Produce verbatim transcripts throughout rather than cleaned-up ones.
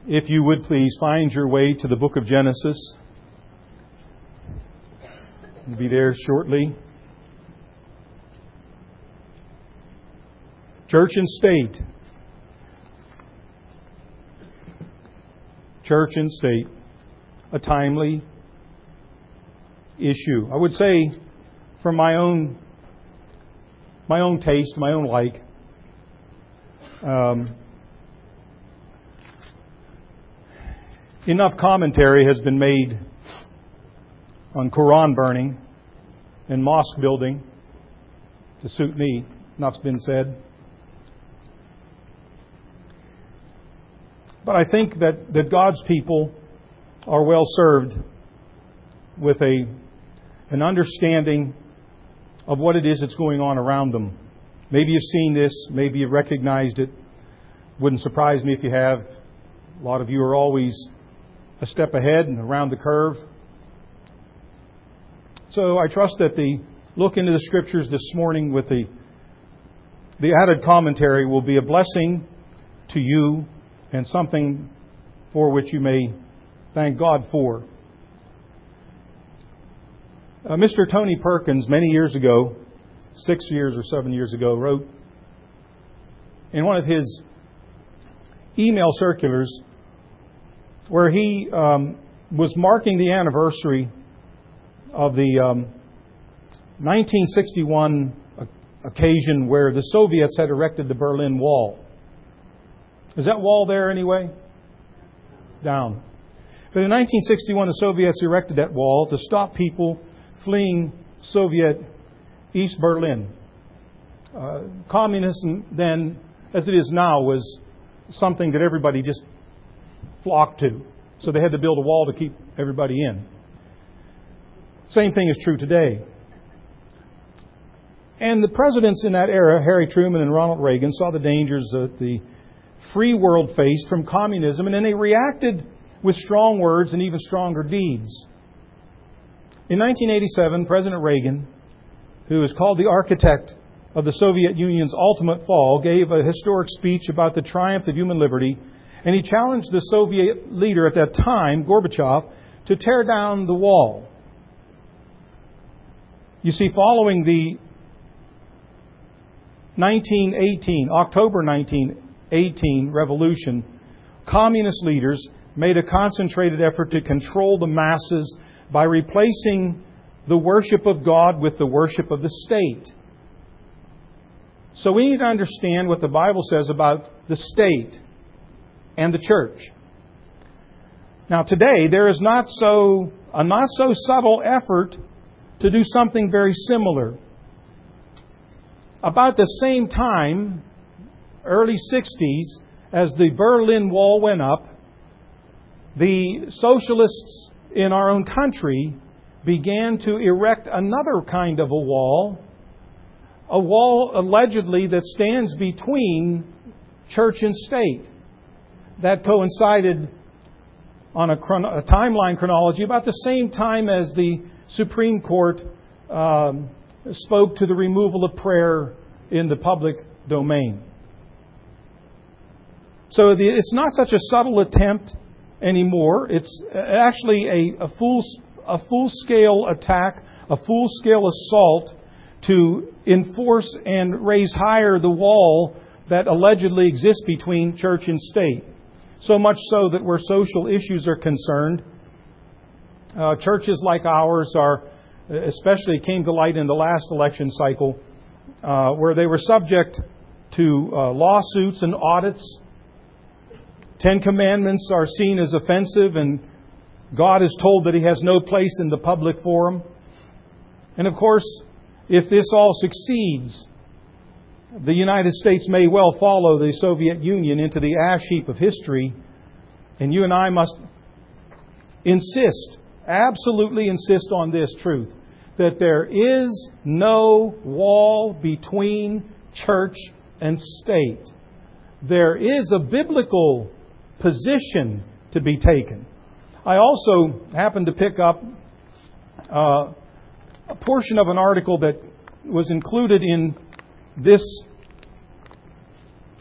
If you would please find your way to the book of Genesis. We'll be there shortly. Church and state. Church and state. A timely issue. I would say, for my own my own taste, my own like, um, enough commentary has been made on Quran burning and mosque building to suit me. Enough's been said. But I think that, that God's people are well served with a an understanding of what it is that's going on around them. Maybe you've seen this, maybe you've recognized it. Wouldn't surprise me if you have. A lot of you are always a step ahead and around the curve. So I trust that the look into the Scriptures this morning with the the added commentary will be a blessing to you and something for which you may thank God for. Uh, Mister Tony Perkins, many years ago, six years or seven years ago, wrote in one of his email circulars where he um, was marking the anniversary of the um, nineteen sixty-one occasion where the Soviets had erected the Berlin Wall. Is that wall there anyway? It's down. But in nineteen sixty-one, the Soviets erected that wall to stop people fleeing Soviet East Berlin. Uh, communism then, as it is now, was something that everybody just flocked to. So they had to build a wall to keep everybody in. Same thing is true today. And the presidents in that era, Harry Truman and Ronald Reagan, saw the dangers that the free world faced from communism, and then they reacted with strong words and even stronger deeds. In nineteen eighty-seven, President Reagan, who is called the architect of the Soviet Union's ultimate fall, gave a historic speech about the triumph of human liberty, and he challenged the Soviet leader at that time, Gorbachev, to tear down the wall. You see, following the nineteen eighteen, October nineteen eighteen revolution, communist leaders made a concentrated effort to control the masses by replacing the worship of God with the worship of the state. So we need to understand what the Bible says about the state and the church. Now today, there is not so a not so subtle effort to do something very similar. About the same time, early sixties, as the Berlin Wall went up, the socialists in our own country began to erect another kind of a wall, a wall allegedly that stands between church and state. That coincided on a, chron- a timeline chronology about the same time as the Supreme Court um, spoke to the removal of prayer in the public domain. So the, it's not such a subtle attempt anymore. It's actually a, a full a full-scale attack, a full-scale assault to enforce and raise higher the wall that allegedly exists between church and state. So much so that where social issues are concerned, uh, churches like ours are, especially came to light in the last election cycle, uh, where they were subject to uh, lawsuits and audits. Ten Commandments are seen as offensive, and God is told that He has no place in the public forum. And of course, if this all succeeds, the United States may well follow the Soviet Union into the ash heap of history. And you and I must insist, absolutely insist on this truth, that there is no wall between church and state. There is a biblical position to be taken. I also happened to pick up uh, a portion of an article that was included in this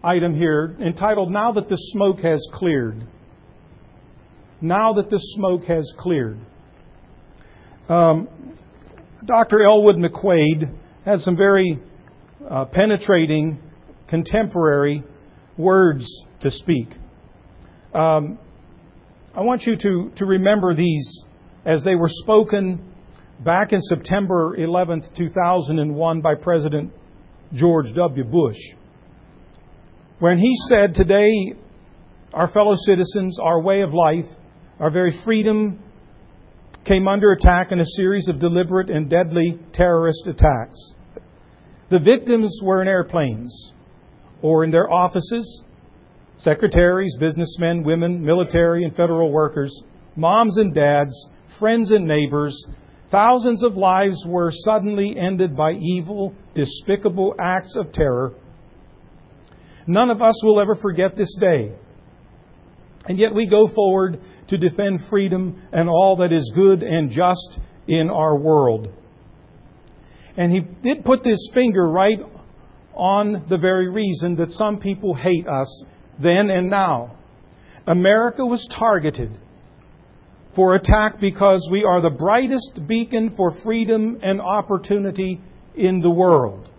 item here entitled, Now That the Smoke Has Cleared. Now that the smoke has cleared. Um, Doctor Elwood McQuaid has some very uh, penetrating, contemporary words to speak. Um, I want you to, to remember these as they were spoken back in September eleventh, two thousand one by President George W. Bush, when he said, today, our fellow citizens, our way of life, our very freedom came under attack in a series of deliberate and deadly terrorist attacks. The victims were in airplanes or in their offices, secretaries, businessmen, women, military and federal workers, moms and dads, friends and neighbors. Thousands of lives were suddenly ended by evil, despicable acts of terror. None of us will ever forget this day. And yet we go forward to defend freedom and all that is good and just in our world. And he did put his finger right on the very reason that some people hate us then and now. America was targeted for attack because we are the brightest beacon for freedom and opportunity in the world.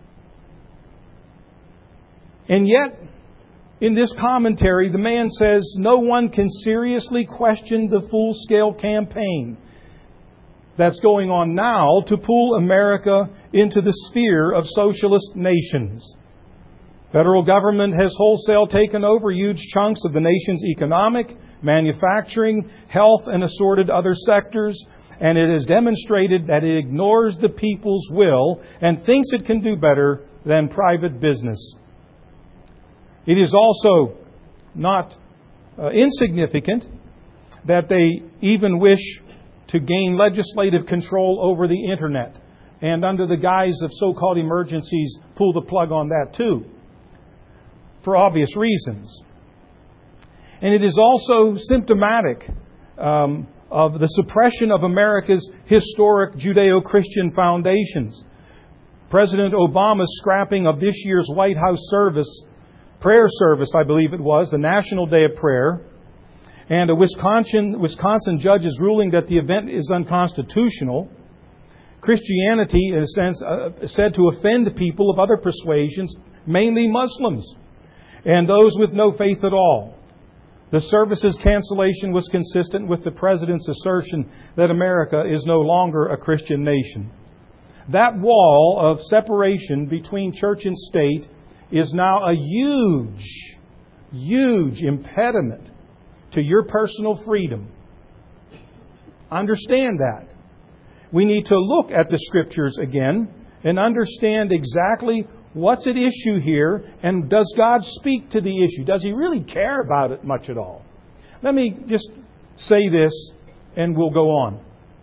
And yet, in this commentary, the man says no one can seriously question the full-scale campaign that's going on now to pull America into the sphere of socialist nations. Federal government has wholesale taken over huge chunks of the nation's economic, manufacturing, health, and assorted other sectors, and it has demonstrated that it ignores the people's will and thinks it can do better than private business. It is also not uh, insignificant that they even wish to gain legislative control over the Internet, and under the guise of so-called emergencies, pull the plug on that too, for obvious reasons. And it is also symptomatic um, of the suppression of America's historic Judeo-Christian foundations. President Obama's scrapping of this year's White House service, prayer service, I believe it was, the National Day of Prayer, and a Wisconsin, Wisconsin judge's ruling that the event is unconstitutional. Christianity, in a sense, uh, said to offend people of other persuasions, mainly Muslims, and those with no faith at all. The service's cancellation was consistent with the President's assertion that America is no longer a Christian nation. That wall of separation between church and state is now a huge, huge impediment to your personal freedom. Understand that. We need to look at the Scriptures again and understand exactly what's at issue here, and does God speak to the issue? Does He really care about it much at all? Let me just say this and we'll go on.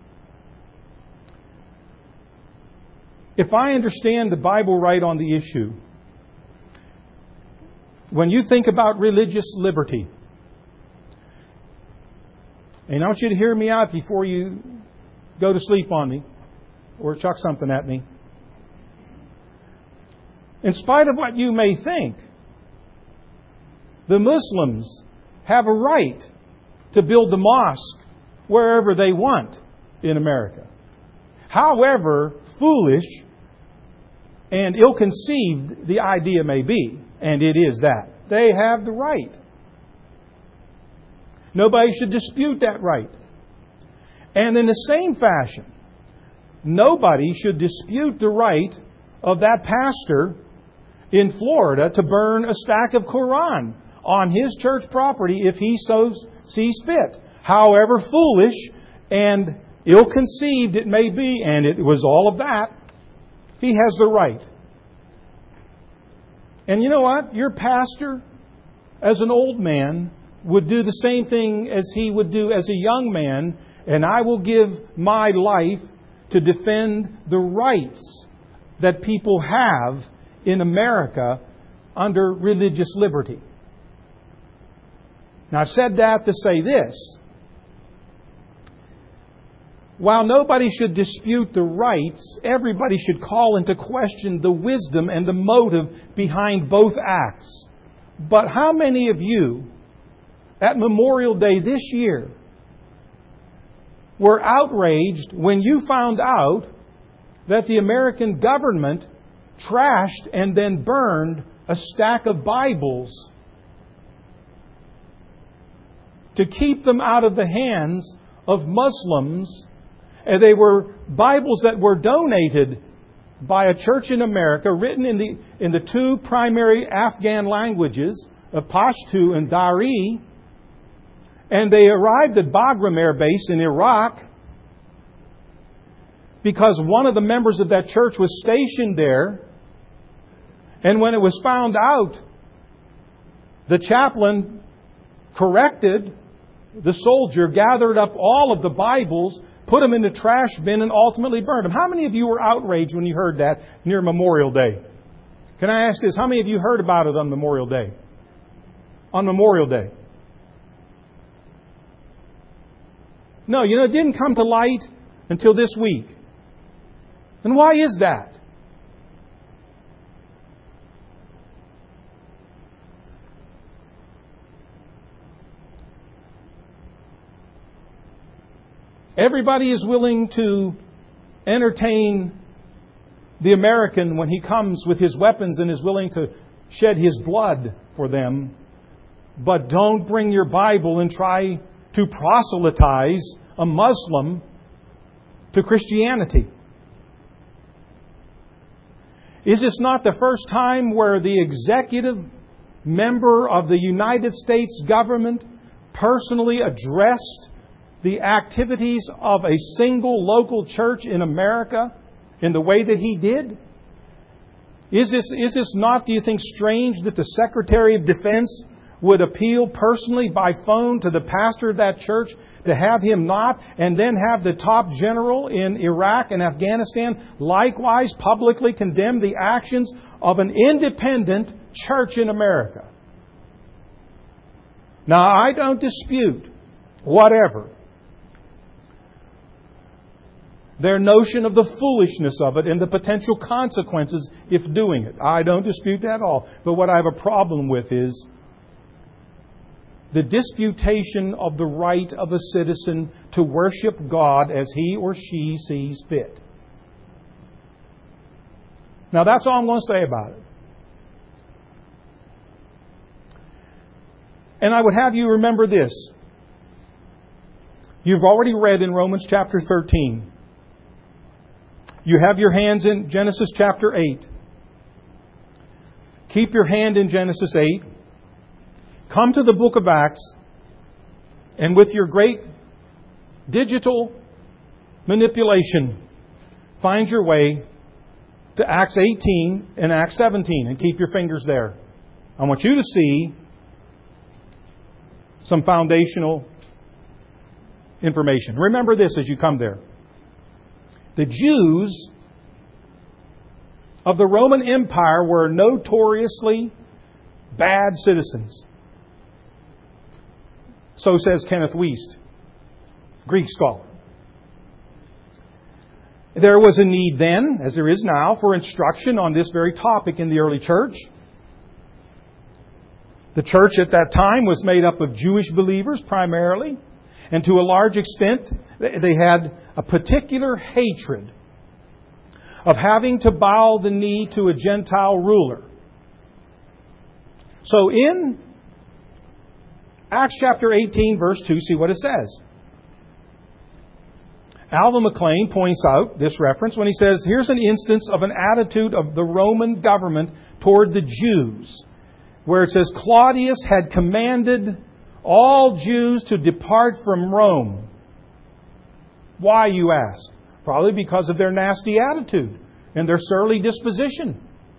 If I understand the Bible right on the issue, when you think about religious liberty, and I want you to hear me out before you go to sleep on me or chuck something at me. In spite of what you may think, the Muslims have a right to build the mosque wherever they want in America. However foolish and ill-conceived the idea may be, and it is that, they have the right. Nobody should dispute that right. And in the same fashion, nobody should dispute the right of that pastor in Florida to burn a stack of Quran on his church property if he so sees fit. However foolish and ill-conceived it may be, and it was all of that, he has the right. And you know what? Your pastor, as an old man, would do the same thing as he would do as a young man, and I will give my life to defend the rights that people have in America under religious liberty. Now, I've said that to say this. While nobody should dispute the rights, everybody should call into question the wisdom and the motive behind both acts. But how many of you at Memorial Day this year were outraged when you found out that the American government trashed and then burned a stack of Bibles to keep them out of the hands of Muslims? And they were Bibles that were donated by a church in America, written in the in the two primary Afghan languages of Pashto and Dari. And they arrived at Bagram Air Base in Iraq because one of the members of that church was stationed there. And when it was found out, the chaplain corrected the soldier, gathered up all of the Bibles, put them in the trash bin, and ultimately burned them. How many of you were outraged when you heard that near Memorial Day? Can I ask this? How many of you heard about it on Memorial Day? On Memorial Day. No, you know, it didn't come to light until this week. And why is that? Everybody is willing to entertain the American when he comes with his weapons and is willing to shed his blood for them. But don't bring your Bible and try to proselytize a Muslim to Christianity. Is this not the first time where the executive member of the United States government personally addressed the activities of a single local church in America in the way that he did? Is this, is this not, do you think, strange that the Secretary of Defense would appeal personally by phone to the pastor of that church to have him not, and then have the top general in Iraq and Afghanistan likewise publicly condemn the actions of an independent church in America? Now, I don't dispute whatever their notion of the foolishness of it and the potential consequences if doing it. I don't dispute that at all. But what I have a problem with is the disputation of the right of a citizen to worship God as he or she sees fit. Now, that's all I'm going to say about it. And I would have you remember this. You've already read in Romans chapter thirteen. You have your hands in Genesis chapter eight. Keep your hand in Genesis eight. Come to the book of Acts, and with your great digital manipulation, find your way to Acts eighteen and Acts seventeen, and keep your fingers there. I want you to see some foundational information. Remember this as you come there. The Jews of the Roman Empire were notoriously bad citizens. So says Kenneth Wuest, Greek scholar. There was a need then, as there is now, for instruction on this very topic in the early church. The church at that time was made up of Jewish believers primarily, and to a large extent they had a particular hatred of having to bow the knee to a Gentile ruler. So in Acts chapter eighteen, verse two, see what it says. Alvin McLean points out this reference when he says, here's an instance of an attitude of the Roman government toward the Jews, where it says, Claudius had commanded all Jews to depart from Rome. Why, you ask? Probably because of their nasty attitude and their surly disposition.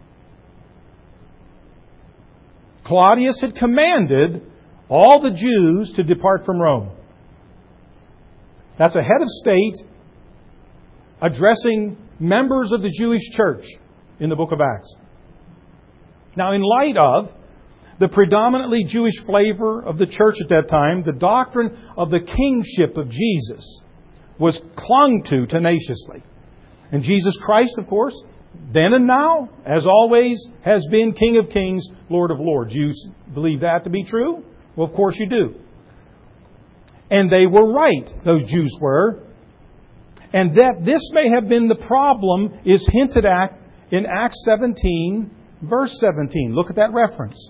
Claudius had commanded all the Jews to depart from Rome. That's a head of state addressing members of the Jewish church in the book of Acts. Now, in light of the predominantly Jewish flavor of the church at that time, the doctrine of the kingship of Jesus was clung to tenaciously. And Jesus Christ, of course, then and now, as always, has been King of Kings, Lord of Lords. You believe that to be true? Well, of course you do. And they were right, those Jews were. And that this may have been the problem is hinted at in Acts seventeen, verse seventeen. Look at that reference.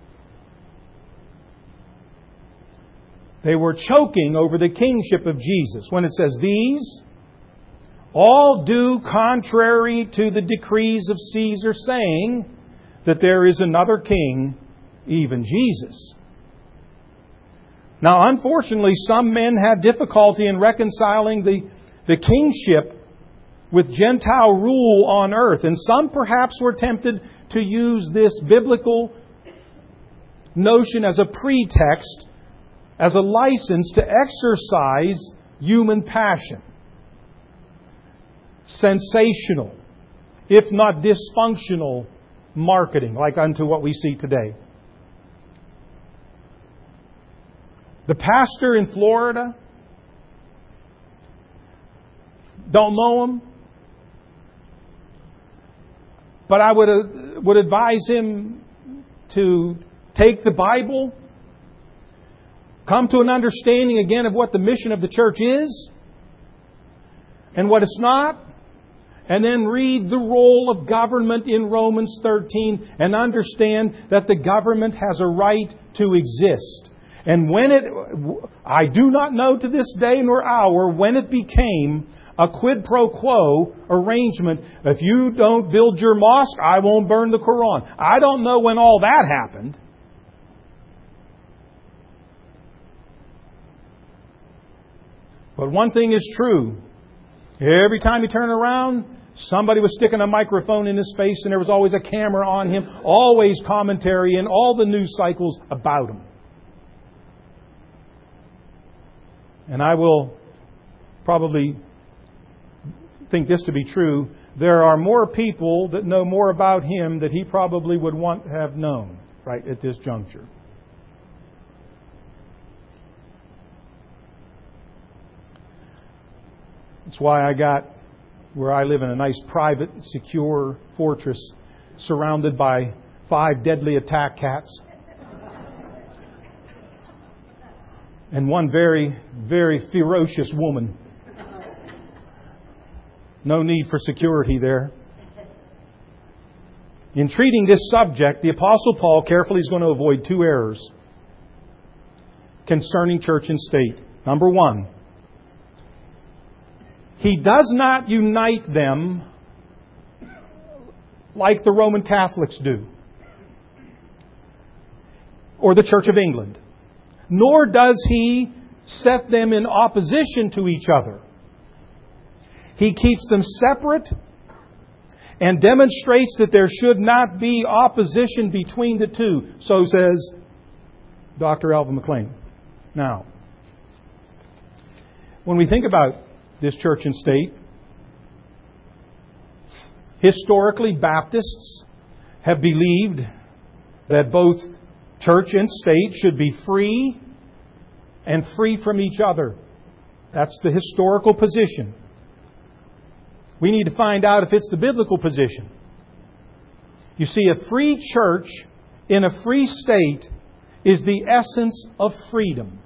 They were choking over the kingship of Jesus. When it says, these all do contrary to the decrees of Caesar, saying that there is another king, even Jesus. Now, unfortunately, some men had difficulty in reconciling the, the kingship with Gentile rule on earth. And some perhaps were tempted to use this biblical notion as a pretext, as a license to exercise human passion. Sensational, if not dysfunctional, marketing, like unto what we see today. The pastor in Florida, don't know him, but I would uh, would advise him to take the Bible, come to an understanding again of what the mission of the church is and what it's not, and then read the role of government in Romans thirteen and understand that the government has a right to exist. And when it, I do not know to this day nor hour when it became a quid pro quo arrangement. If you don't build your mosque, I won't burn the Quran. I don't know when all that happened. But one thing is true. Every time you turn around, somebody was sticking a microphone in his face and there was always a camera on him. Always commentary in all the news cycles about him. And I will probably think this to be true. There are more people that know more about him that he probably would want to have known right at this juncture. That's why I got where I live in a nice private, secure fortress surrounded by five deadly attack cats. And one very, very ferocious woman. No need for security there. In treating this subject, the Apostle Paul carefully is going to avoid two errors concerning church and state. Number one, he does not unite them like the Roman Catholics do, or the Church of England. Nor does he set them in opposition to each other. He keeps them separate and demonstrates that there should not be opposition between the two. So says Doctor Alvin McLean. Now, when we think about this church and state, historically Baptists have believed that both church and state should be free and free from each other. That's the historical position. We need to find out if it's the biblical position. You see, a free church in a free state is the essence of freedom.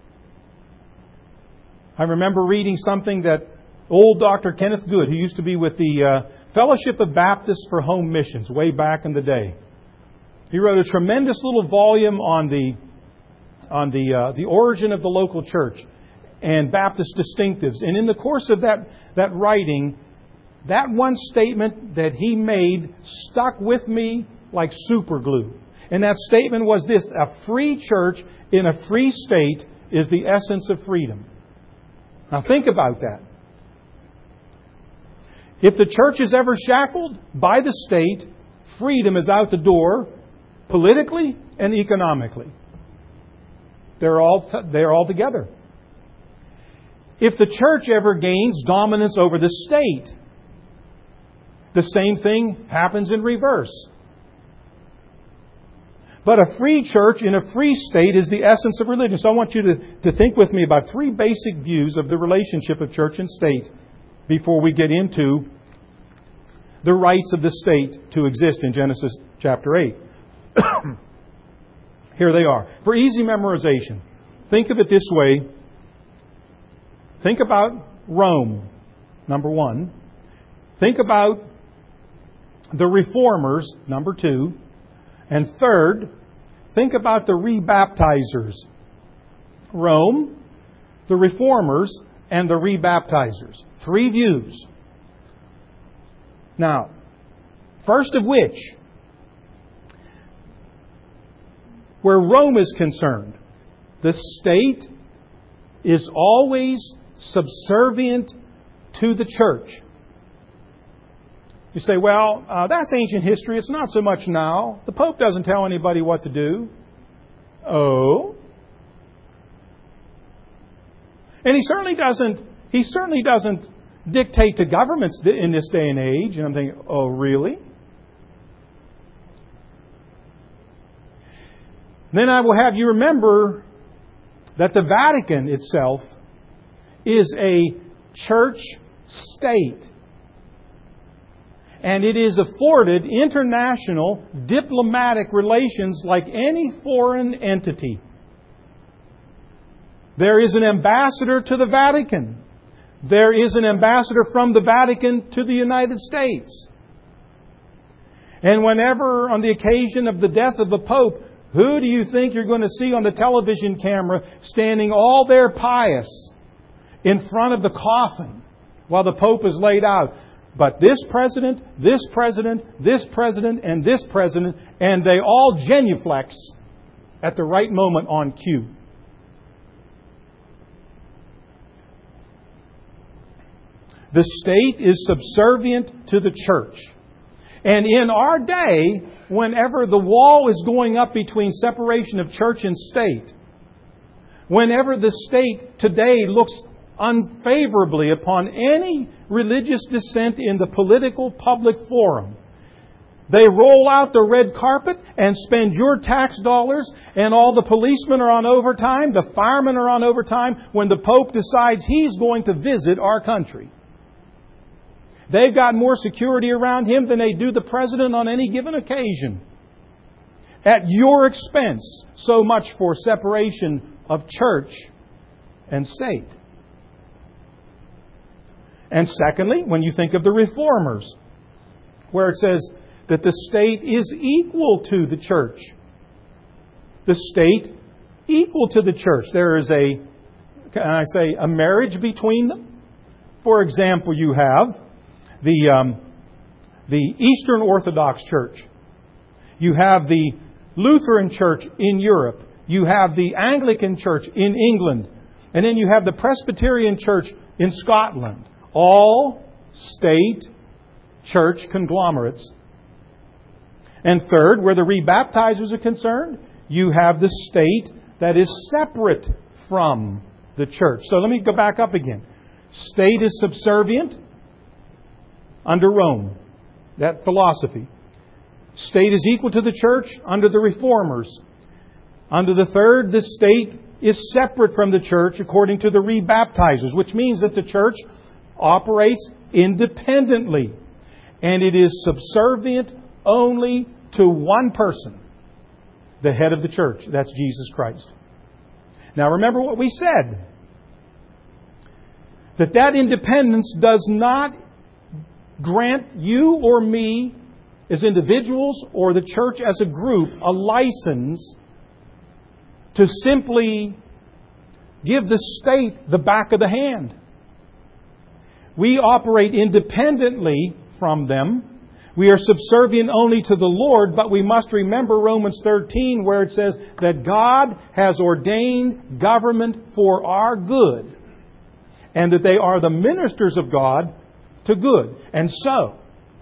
I remember reading something that old Doctor Kenneth Good, who used to be with the uh, Fellowship of Baptists for Home Missions way back in the day. He wrote a tremendous little volume on the on the uh, the origin of the local church and Baptist distinctives. And in the course of that that writing, that one statement that he made stuck with me like super glue. And that statement was this: a free church in a free state is the essence of freedom. Now think about that. If the church is ever shackled by the state, freedom is out the door, politically and economically. They're all they're all together. If the church ever gains dominance over the state, the same thing happens in reverse. But a free church in a free state is the essence of religion. So I want you to, to think with me about three basic views of the relationship of church and state before we get into the rights of the state to exist in Genesis chapter eight. Here they are. For easy memorization, think of it this way. Think about Rome, number one. Think about the Reformers, number two. And third, think about the rebaptizers. Rome, the Reformers, and the rebaptizers. Three views. Now, first of which, where Rome is concerned, the state is always subservient to the church. You say, well, uh, that's ancient history. It's not so much now. The Pope doesn't tell anybody what to do. Oh? And he certainly doesn't, he certainly doesn't dictate to governments in this day and age. And I'm thinking, oh, really? Then I will have you remember that the Vatican itself is a church state. And it is afforded international diplomatic relations like any foreign entity. There is an ambassador to the Vatican. There is an ambassador from the Vatican to the United States. And whenever, on the occasion of the death of the Pope, who do you think you're going to see on the television camera standing all there pious in front of the coffin while the Pope is laid out? But this president, this president, this president, and this president, and they all genuflex at the right moment on cue. The state is subservient to the church. And in our day, whenever the wall is going up between separation of church and state, whenever the state today looks unfavorably upon any religious dissent in the political public forum, they roll out the red carpet and spend your tax dollars, and all the policemen are on overtime, the firemen are on overtime when the Pope decides he's going to visit our country. They've got more security around him than they do the president on any given occasion. At your expense. So much for separation of church and state. And secondly, when you think of the Reformers, where it says that the state is equal to the church. The state equal to the church. There is a, can I say, a marriage between them. For example, you have the um, the Eastern Orthodox Church. You have the Lutheran Church in Europe. You have the Anglican Church in England. And then you have the Presbyterian Church in Scotland. All state church conglomerates. And third, where the rebaptizers are concerned, you have the state that is separate from the church. So let me go back up again. State is subservient under Rome, that philosophy. State is equal to the church under the Reformers. Under the third, the state is separate from the church according to the rebaptizers, which means that the church operates independently. And it is subservient only to one person, the head of the church. That's Jesus Christ. Now remember what we said. That that independence does not grant you or me as individuals or the church as a group a license to simply give the state the back of the hand. We operate independently from them. We are subservient only to the Lord, but we must remember Romans thirteen, where it says that God has ordained government for our good, and that they are the ministers of God to good. And so,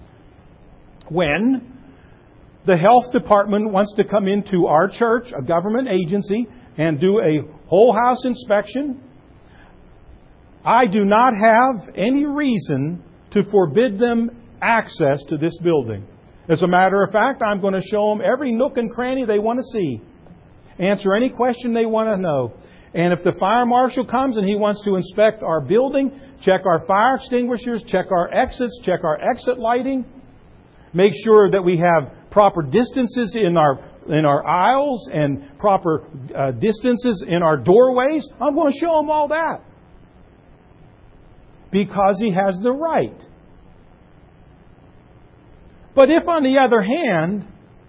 when the health department wants to come into our church, a government agency, and do a whole house inspection, I do not have any reason to forbid them access to this building. As a matter of fact, I'm going to show them every nook and cranny they want to see. Answer any question they want to know. And if the fire marshal comes and he wants to inspect our building, check our fire extinguishers, check our exits, check our exit lighting, make sure that we have proper distances in our in our aisles and proper uh, distances in our doorways. I'm going to show him all that. Because he has the right. But if, on the other hand,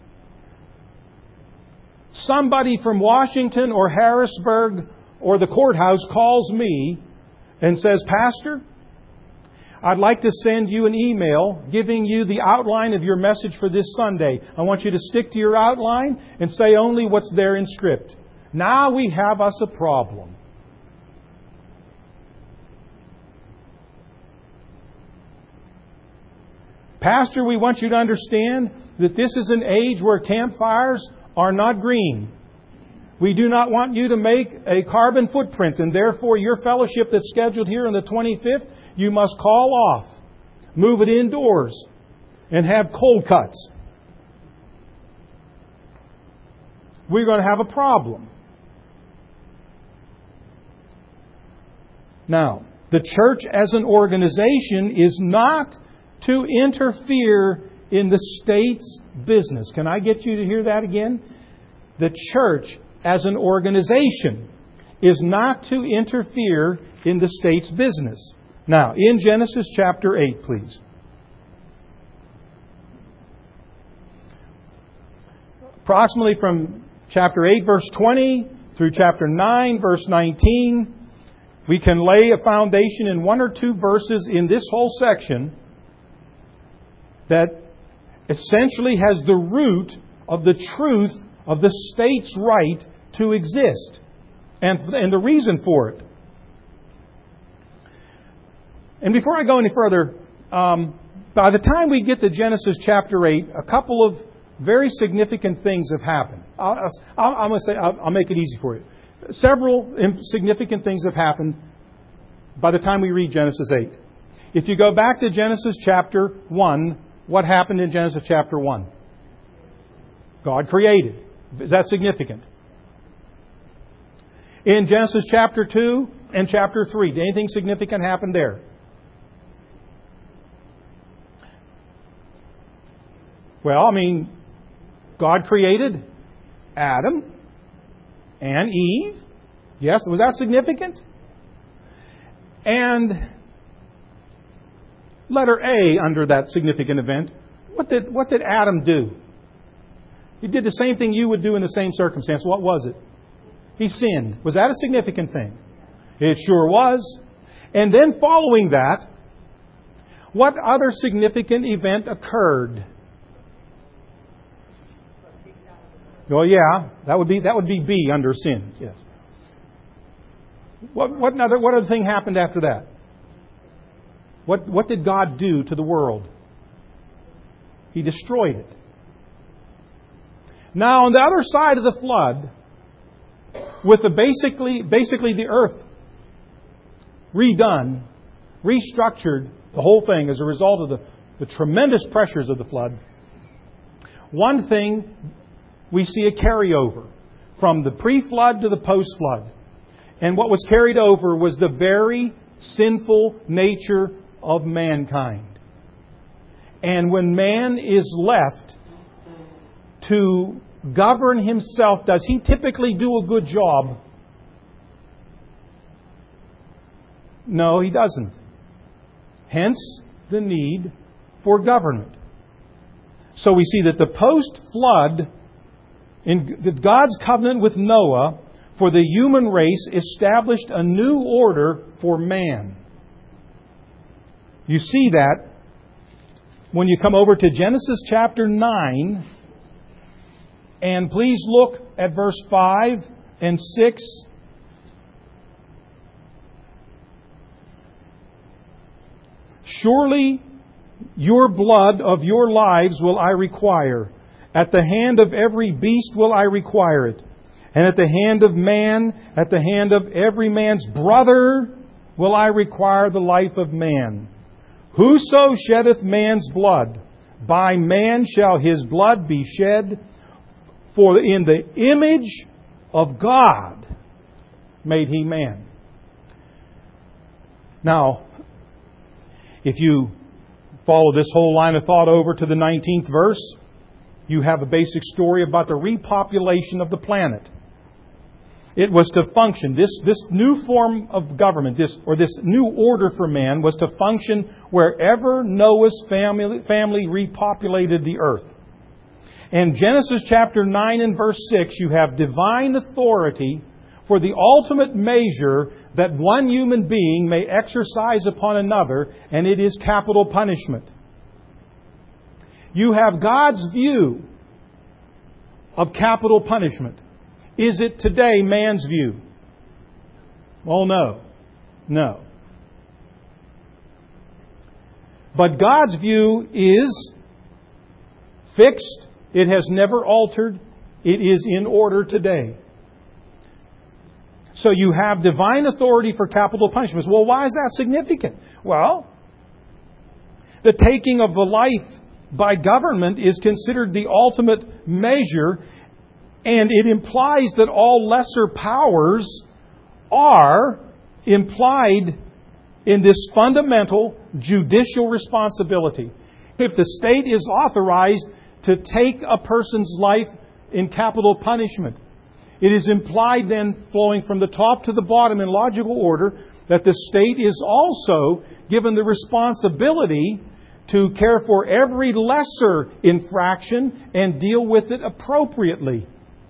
somebody from Washington or Harrisburg or the courthouse calls me and says, Pastor, I'd like to send you an email giving you the outline of your message for this Sunday. I want you to stick to your outline and say only what's there in script. Now we have us a problem. Pastor, we want you to understand that this is an age where campfires are not green. We do not want you to make a carbon footprint, and therefore your fellowship that's scheduled here on the twenty-fifth, you must call off, move it indoors, and have cold cuts. We're going to have a problem. Now, the church as an organization is not to interfere in the state's business. Can I get you to hear that again? The church as an organization is not to interfere in the state's business. Now, in Genesis chapter eight, please. Approximately from chapter eight, verse twenty, through chapter nine, verse nineteen, we can lay a foundation in one or two verses in this whole section that essentially has the root of the truth of the state's right to exist and, and the reason for it. And before I go any further, um, by the time we get to Genesis chapter eight, a couple of very significant things have happened. I'll, I'll, I'm going to say, I'll, I'll make it easy for you. Several significant things have happened by the time we read Genesis eight. If you go back to Genesis chapter one, what happened in Genesis chapter one? God created. Is that significant? In Genesis chapter two and chapter three, did anything significant happen there? Well, I mean, God created Adam and Eve. Yes, was that significant? And letter A under that significant event, what did what did Adam do? He did the same thing you would do in the same circumstance. What was it? He sinned. Was that a significant thing? It sure was. And then following that, what other significant event occurred? Well, yeah, that would be that would be B under sin. Yes. What what other what other thing happened after that? What what did God do to the world? He destroyed it. Now, on the other side of the flood, with the basically basically the earth redone, restructured, the whole thing as a result of the, the tremendous pressures of the flood, one thing we see a carryover from the pre-flood to the post-flood. And what was carried over was the very sinful nature of mankind. And when man is left to govern himself, does he typically do a good job? No, he doesn't. Hence the need for government. So we see that the post-flood, in God's covenant with Noah for the human race, established a new order for man. You see that when you come over to Genesis chapter nine, and please look at verse five and six. Surely your blood of your lives will I require. At the hand of every beast will I require it. And at the hand of man, at the hand of every man's brother, will I require the life of man. Whoso sheddeth man's blood, by man shall his blood be shed. For in the image of God made he man. Now, if you Follow this whole line of thought over to the nineteenth verse. You have a basic story about the repopulation of the planet. It was to function. This, this new form of government, this or this new order for man, was to function wherever Noah's family, family repopulated the earth. In Genesis chapter nine and verse six, you have divine authority for the ultimate measure that one human being may exercise upon another, and it is capital punishment. You have God's view of capital punishment. Is it today man's view? Well, no. No. But God's view is fixed. It has never altered. It is in order today. So you have divine authority for capital punishments. Well, why is that significant? Well, the taking of a life by government is considered the ultimate measure, and it implies that all lesser powers are implied in this fundamental judicial responsibility. If the state is authorized to take a person's life in capital punishment, it is implied then, flowing from the top to the bottom in logical order, that the state is also given the responsibility to care for every lesser infraction and deal with it appropriately.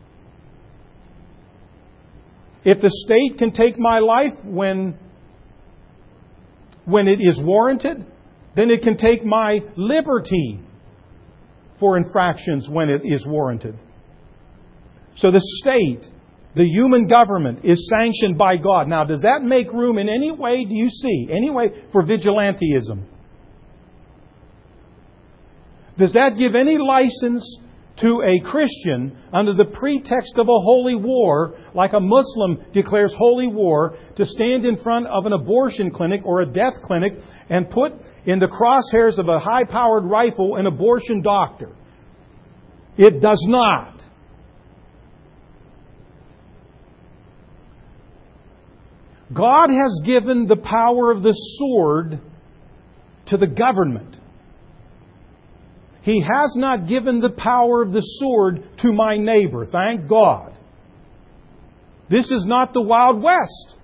If the state can take my life when, when it is warranted, then it can take my liberty for infractions when it is warranted. So the state, the human government, is sanctioned by God. Now, does that make room in any way, do you see, any way for vigilantism? Does that give any license to a Christian under the pretext of a holy war, like a Muslim declares holy war, to stand in front of an abortion clinic or a death clinic and put in the crosshairs of a high-powered rifle an abortion doctor? It does not. God has given the power of the sword to the government. He has not given the power of the sword to my neighbor. Thank God. This is not the Wild West.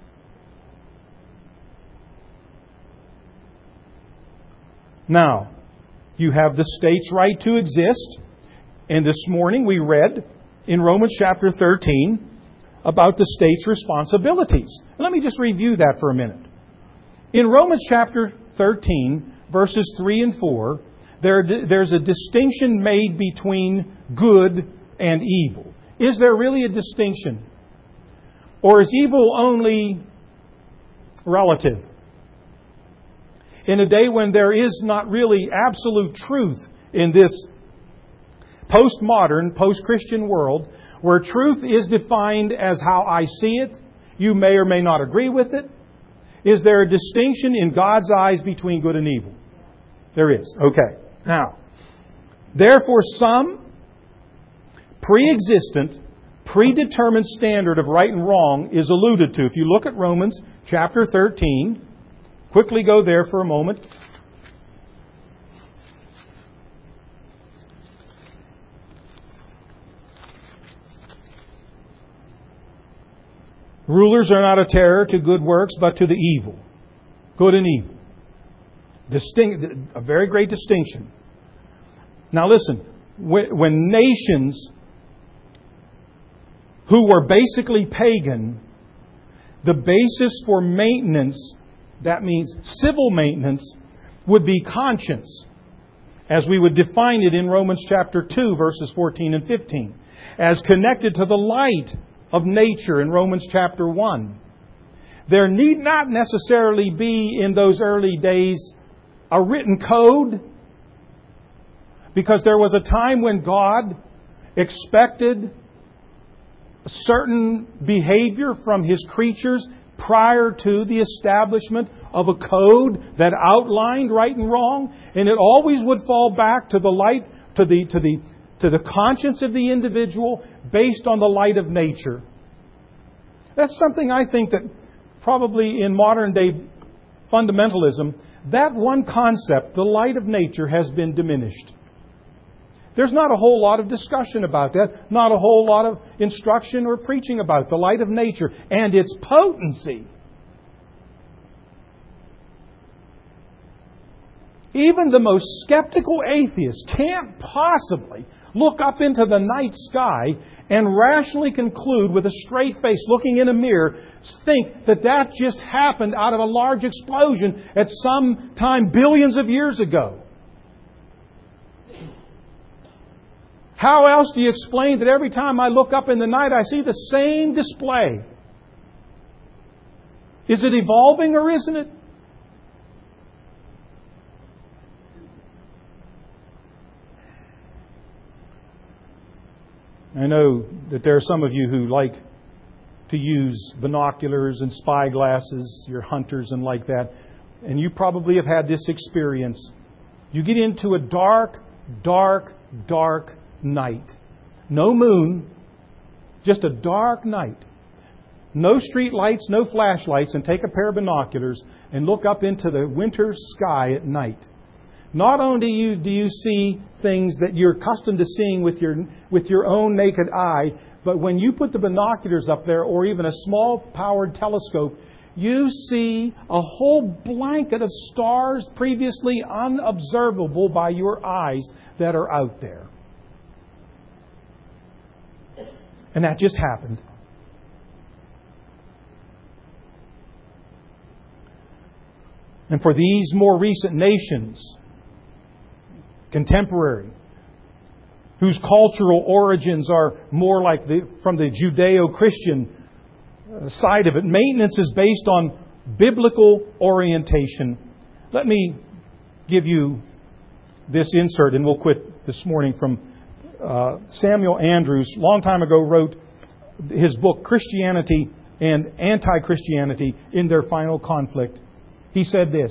Now, you have the state's right to exist. And this morning we read in Romans chapter thirteen about the state's responsibilities. Let me just review that for a minute. In Romans chapter thirteen, verses three and four, there, there's a distinction made between good and evil. Is there really a distinction? Or is evil only relative? In a day when there is not really absolute truth in this postmodern, post-Christian world, where truth is defined as how I see it, you may or may not agree with it. Is there a distinction in God's eyes between good and evil? There is. Okay. Now, therefore some pre-existent, predetermined standard of right and wrong is alluded to. If you look at Romans chapter thirteen, quickly go there for a moment. Rulers are not a terror to good works, but to the evil. Good and evil. Distinct, a very great distinction. Now listen, when nations who were basically pagan, the basis for maintenance, that means civil maintenance, would be conscience, as we would define it in Romans chapter two, verses fourteen and fifteen, as connected to the light of nature in Romans chapter one. There need not necessarily be in those early days a written code, because there was a time when God expected a certain behavior from His creatures prior to the establishment of a code that outlined right and wrong, and it always would fall back to the light, to the to the to the conscience of the individual based on the light of nature. That's something I think that probably in modern day fundamentalism that one concept, the light of nature, has been diminished. There's not a whole lot of discussion about that, not a whole lot of instruction or preaching about the light of nature and its potency. Even the most skeptical atheist can't possibly look up into the night sky and rationally conclude with a straight face, looking in a mirror, think that that just happened out of a large explosion at some time billions of years ago. How else do you explain that every time I look up in the night I see the same display? Is it evolving or isn't it? I know that there are some of you who like to use binoculars and spy glasses, you're hunters and like that, and you probably have had this experience. You get into a dark, dark, dark night. No moon, just a dark night. No street lights, no flashlights, and take a pair of binoculars and look up into the winter sky at night. Not only do you, do you see things that you're accustomed to seeing with your, with your own naked eye, but when you put the binoculars up there or even a small powered telescope, you see a whole blanket of stars previously unobservable by your eyes that are out there. And that just happened. And for these more recent nations, contemporary, whose cultural origins are more like the, from the Judeo-Christian side of it, maintenance is based on biblical orientation. Let me give you this insert, and we'll quit this morning, from uh, Samuel Andrews. A long time ago wrote his book, Christianity and Anti-Christianity in Their Final Conflict. He said this.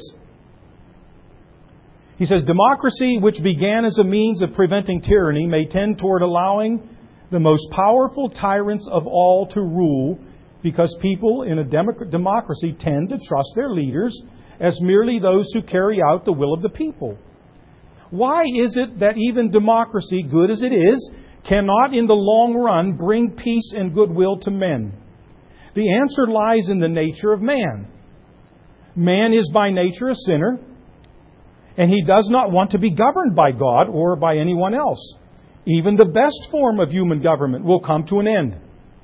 He says, democracy, which began as a means of preventing tyranny, may tend toward allowing the most powerful tyrants of all to rule, because people in a democ- democracy tend to trust their leaders as merely those who carry out the will of the people. Why is it that even democracy, good as it is, cannot in the long run bring peace and goodwill to men? The answer lies in the nature of man. Man is by nature a sinner, and he does not want to be governed by God or by anyone else. Even the best form of human government will come to an end.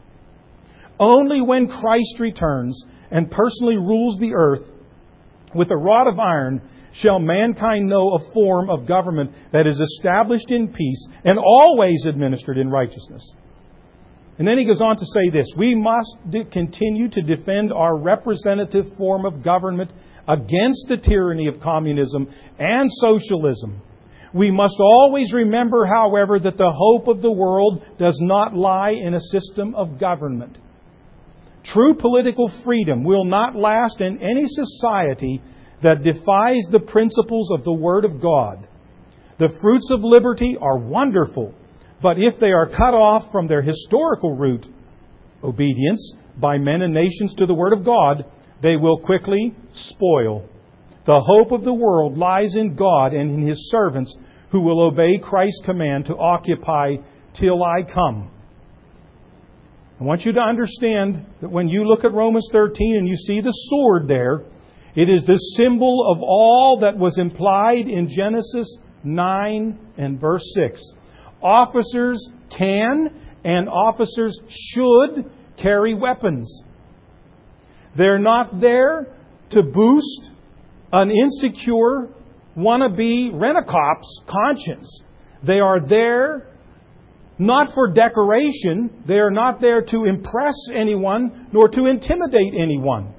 Only when Christ returns and personally rules the earth with a rod of iron shall mankind know a form of government that is established in peace and always administered in righteousness. And then he goes on to say this: we must continue to defend our representative form of government against the tyranny of communism and socialism. We must always remember, however, that the hope of the world does not lie in a system of government. True political freedom will not last in any society that defies the principles of the Word of God. The fruits of liberty are wonderful, but if they are cut off from their historical root, obedience by men and nations to the Word of God, they will quickly spoil. The hope of the world lies in God and in His servants who will obey Christ's command to occupy till I come. I want you to understand that when you look at Romans thirteen and you see the sword there, it is the symbol of all that was implied in Genesis nine and verse six. Officers can and officers should carry weapons. They're not there to boost an insecure, wannabe rent-a-cop's conscience. They are there not for decoration. They are not there to impress anyone nor to intimidate anyone.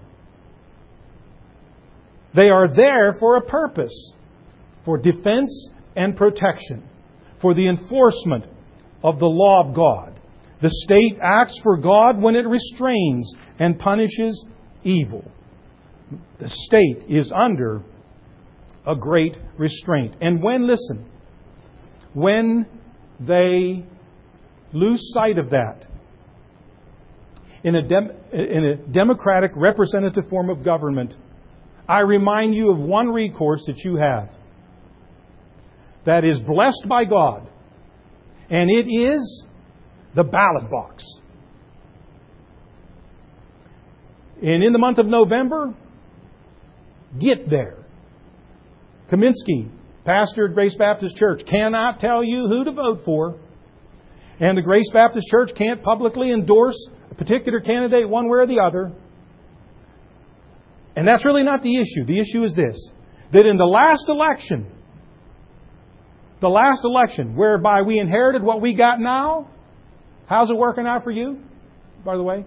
They are there for a purpose, for defense and protection, for the enforcement of the law of God. The state acts for God when it restrains and punishes evil. The state is under a great restraint. And when, listen, when they lose sight of that, in a, dem- in a democratic representative form of government, I remind you of one recourse that you have that is blessed by God, and it is the ballot box. And in the month of November, get there. Kaminsky, pastor at Grace Baptist Church, cannot tell you who to vote for. And the Grace Baptist Church can't publicly endorse a particular candidate one way or the other. And that's really not the issue. The issue is this, that in the last election, the last election whereby we inherited what we got now, how's it working out for you, by the way?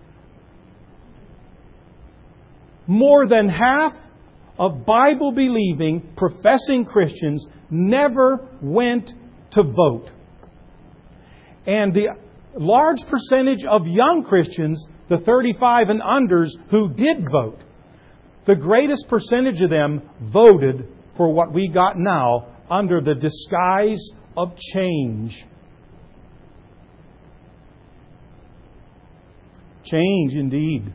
More than half of Bible-believing, professing Christians never went to vote. And the large percentage of young Christians, the thirty-five and unders who did vote, the greatest percentage of them voted for what we got now under the disguise of change. Change indeed.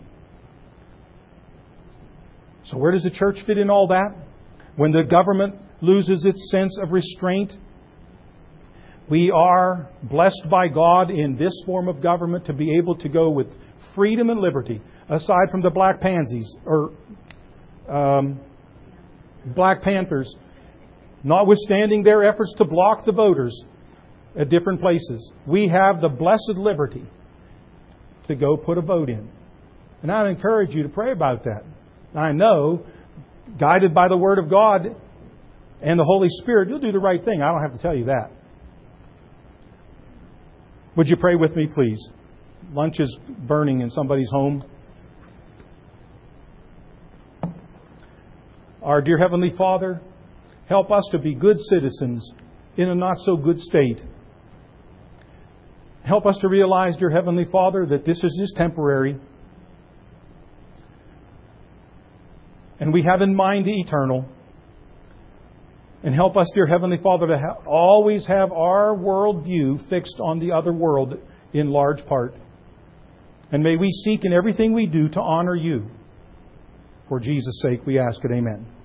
So where does the church fit in all that? When the government loses its sense of restraint, we are blessed by God in this form of government to be able to go with freedom and liberty, aside from the Black Pansies or um, Black Panthers, notwithstanding their efforts to block the voters at different places. We have the blessed liberty to go put a vote in. And I'd encourage you to pray about that. I know, guided by the Word of God and the Holy Spirit, you'll do the right thing. I don't have to tell you that. Would you pray with me, please? Lunch is burning in somebody's home. Our dear Heavenly Father, help us to be good citizens in a not so good state. Help us to realize, dear Heavenly Father, that this is just temporary. And we have in mind the eternal. And help us, dear Heavenly Father, to ha- always have our worldview fixed on the other world in large part. And may we seek in everything we do to honor You. For Jesus' sake we ask it. Amen.